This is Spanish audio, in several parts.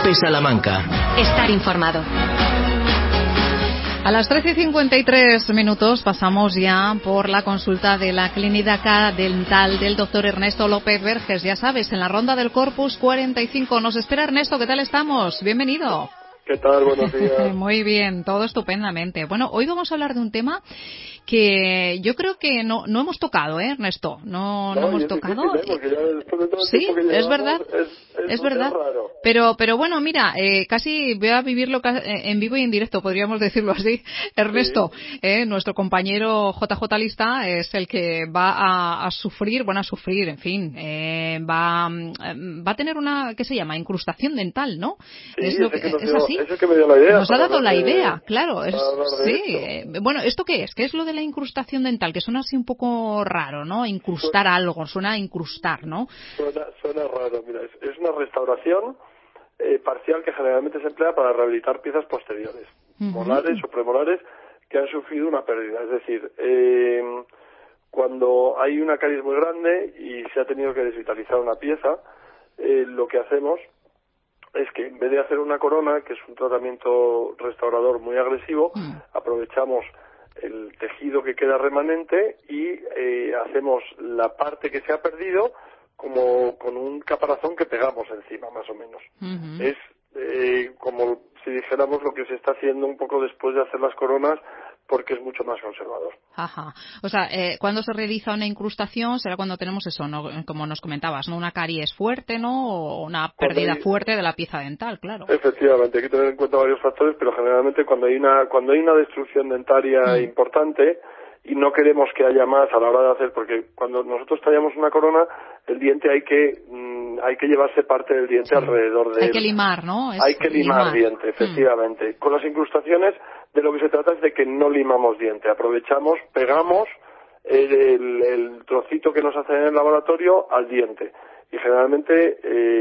COPE Salamanca. Estar informado. A las 13:53 pasamos ya por la consulta de la Clínica Dental del doctor Ernesto López Verges. Ya sabes, en la ronda del Corpus 45. Nos espera Ernesto, ¿qué tal estamos? Bienvenido. ¿Qué tal? Buenos días. Muy bien, todo estupendamente. Bueno, hoy vamos a hablar de un tema que yo creo que no hemos tocado, Ernesto? No hemos tocado. Sí, es verdad. Es verdad. Pero bueno, mira, casi voy a vivirlo en vivo y en directo, podríamos decirlo así. Ernesto, sí. Nuestro compañero JJ Lista es el que va a sufrir, en fin, va a tener una, ¿qué se llama? Incrustación dental, ¿no? Sí, es así. Eso que me dio la idea. Nos ha dado la idea, claro. Sí. Bueno, ¿esto qué es? ¿Qué es lo de la incrustación dental? Que suena así un poco raro, ¿no? Incrustar algo, suena a incrustar, ¿no? Suena raro, mira, es una restauración parcial que generalmente se emplea para rehabilitar piezas posteriores, molares o premolares que han sufrido una pérdida. Es decir, cuando hay una caries muy grande y se ha tenido que desvitalizar una pieza, lo que hacemos es que en vez de hacer una corona, que es un tratamiento restaurador muy agresivo, aprovechamos el tejido que queda remanente y hacemos la parte que se ha perdido como con un caparazón que pegamos encima, más o menos. Es como si dijéramos lo que se está haciendo un poco después de hacer las coronas, porque es mucho más conservador. Ajá. O sea, cuando se realiza una incrustación será cuando tenemos eso, ¿no? Como nos comentabas, ¿no? Una caries fuerte, ¿no? O una pérdida fuerte de la pieza dental, claro. Efectivamente, hay que tener en cuenta varios factores, pero generalmente cuando hay una destrucción dentaria importante y no queremos que haya más a la hora de hacer, porque cuando nosotros tallamos una corona, el diente hay que llevarse parte del diente alrededor de él. Hay que limar, ¿no? Hay que limar diente, efectivamente. Con las incrustaciones, de lo que se trata es de que no limamos diente. Aprovechamos, pegamos el trocito que nos hacen en el laboratorio al diente. Y generalmente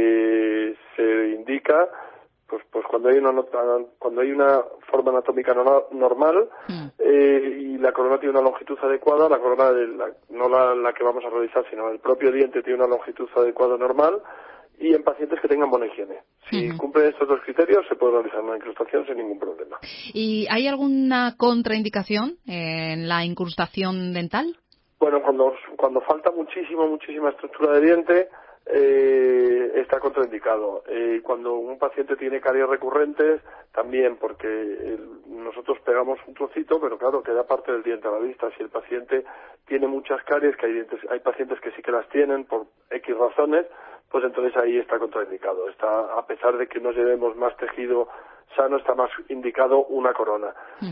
se indica pues cuando hay una forma anatómica normal y la corona tiene una longitud adecuada, la corona no la que vamos a realizar, sino el propio diente tiene una longitud adecuada normal, y en pacientes que tengan buena higiene. Si cumplen estos dos criterios, se puede realizar una incrustación sin ningún problema. ¿Y hay alguna contraindicación en la incrustación dental? Bueno, cuando falta muchísima estructura de diente, está contraindicado. Cuando un paciente tiene caries recurrentes, también, porque nosotros pegamos un trocito, pero claro, queda parte del diente a la vista. Si el paciente tiene muchas caries, que hay pacientes que sí que las tienen por X razones, pues entonces ahí está contraindicado. A pesar de que no llevemos más tejido sano, está más indicado una corona.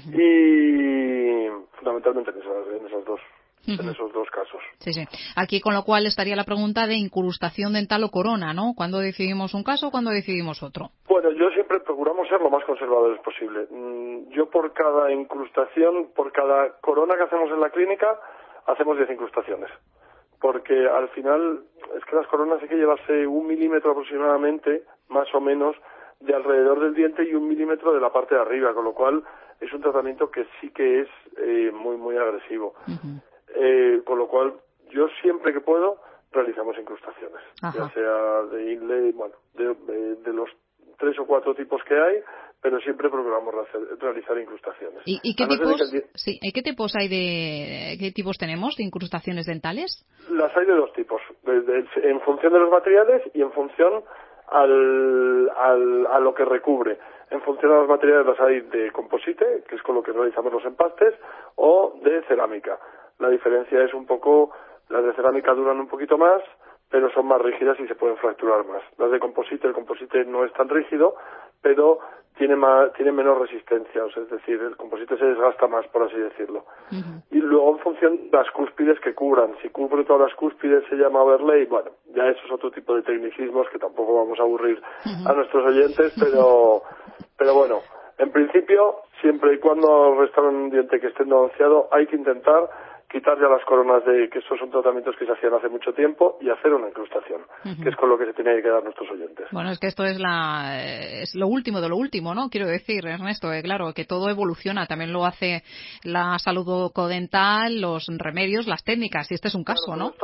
Y fundamentalmente en esos dos casos. Sí. Aquí, con lo cual, estaría la pregunta de incrustación dental o corona, ¿no? ¿Cuándo decidimos un caso o cuándo decidimos otro? Bueno, yo siempre procuramos ser lo más conservadores posible. Yo por cada incrustación, por cada corona que hacemos en la clínica, hacemos 10 incrustaciones. Porque al final, es que las coronas hay que llevarse 1 milímetro aproximadamente, más o menos, de alrededor del diente y 1 milímetro de la parte de arriba, con lo cual es un tratamiento que sí que es muy agresivo. Con lo cual, yo siempre que puedo, realizamos incrustaciones. Ya sea de inlay, de los 3 o 4 tipos que hay, pero siempre procuramos realizar incrustaciones. ¿Y qué tipos qué tipos tenemos de incrustaciones dentales? Las hay de 2 tipos, en función de los materiales y en función a lo que recubre. En función de los materiales las hay de composite, que es con lo que realizamos los empastes, o de cerámica. La diferencia es un poco, las de cerámica duran un poquito más, pero son más rígidas y se pueden fracturar más. Las de composite, el composite no es tan rígido, pero tiene menos resistencia, es decir, el composite se desgasta más, por así decirlo. Y luego en función de las cúspides que cubran, si cubre todas las cúspides se llama overlay, bueno, ya eso es otro tipo de tecnicismos que tampoco vamos a aburrir a nuestros oyentes, pero bueno, en principio, siempre y cuando restauren un diente que esté endodonciado, hay que intentar quitar ya las coronas que estos son tratamientos que se hacían hace mucho tiempo, y hacer una incrustación, que es con lo que se tiene que quedar nuestros oyentes. Bueno, es que esto es lo último de lo último, ¿no? Quiero decir, Ernesto, claro, que todo evoluciona, también lo hace la salud bucodental, los remedios, las técnicas, y este es un caso, ¿no?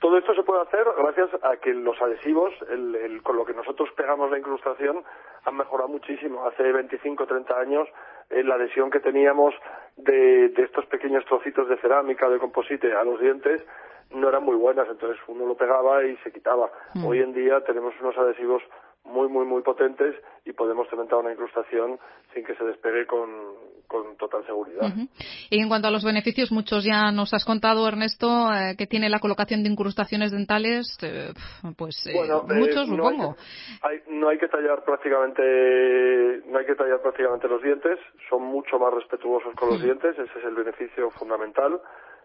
todo esto se puede hacer gracias a que los adhesivos, con lo que nosotros pegamos la incrustación, han mejorado muchísimo. Hace 25 o 30 años la adhesión que teníamos de estos pequeños trocitos de cerámica, de composite a los dientes, no eran muy buenas, entonces uno lo pegaba y se quitaba. Hoy en día tenemos unos adhesivos muy potentes y podemos cementar una incrustación sin que se despegue con total seguridad. Y en cuanto a los beneficios, muchos ya nos has contado, Ernesto, que tiene la colocación de incrustaciones dentales, muchos, supongo. No hay que tallar prácticamente los dientes, son mucho más respetuosos con los dientes, ese es el beneficio fundamental.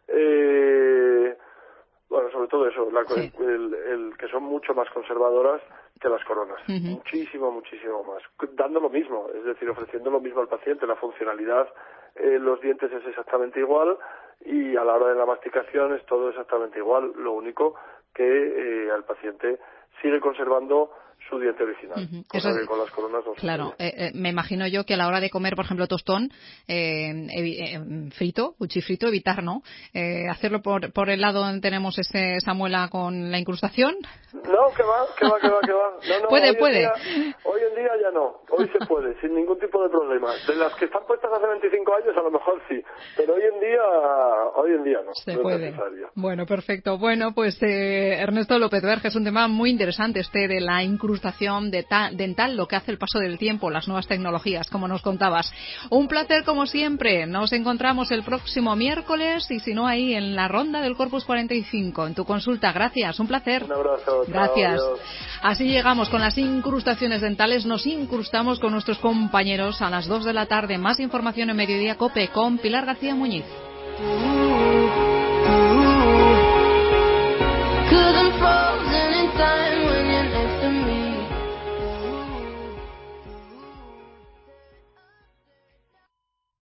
Sobre todo eso, el que son mucho más conservadoras que las coronas, muchísimo más, dando lo mismo, es decir, ofreciendo lo mismo al paciente, la funcionalidad, los dientes es exactamente igual y a la hora de la masticación es todo exactamente igual, lo único que al paciente sigue conservando su diente original, cosa que con las coronas no. Claro, me imagino yo que a la hora de comer, por ejemplo, tostón frito, cuchifrito, evitar, ¿no? Hacerlo por el lado donde tenemos esa muela con la incrustación. No, que va. No, puede. Hoy en día ya no, hoy se puede, sin ningún tipo de problema. De las que están puestas hace 25 años a lo mejor sí, pero hoy en día no. Se no puede. Es necesario. Bueno, perfecto. Bueno, pues Ernesto López Verge, es un tema muy interesante de la incrustación dental, lo que hace el paso del tiempo, las nuevas tecnologías, como nos contabas. Un placer como siempre. Nos encontramos el próximo miércoles y si no ahí en la ronda del Corpus 45, en tu consulta. Gracias, un placer. Un abrazo. Gracias. Chao, así llegamos con las incrustaciones dentales, nos incrustamos con nuestros compañeros a las 2 de la tarde. Más información en Mediodía COPE con Pilar García Muñiz.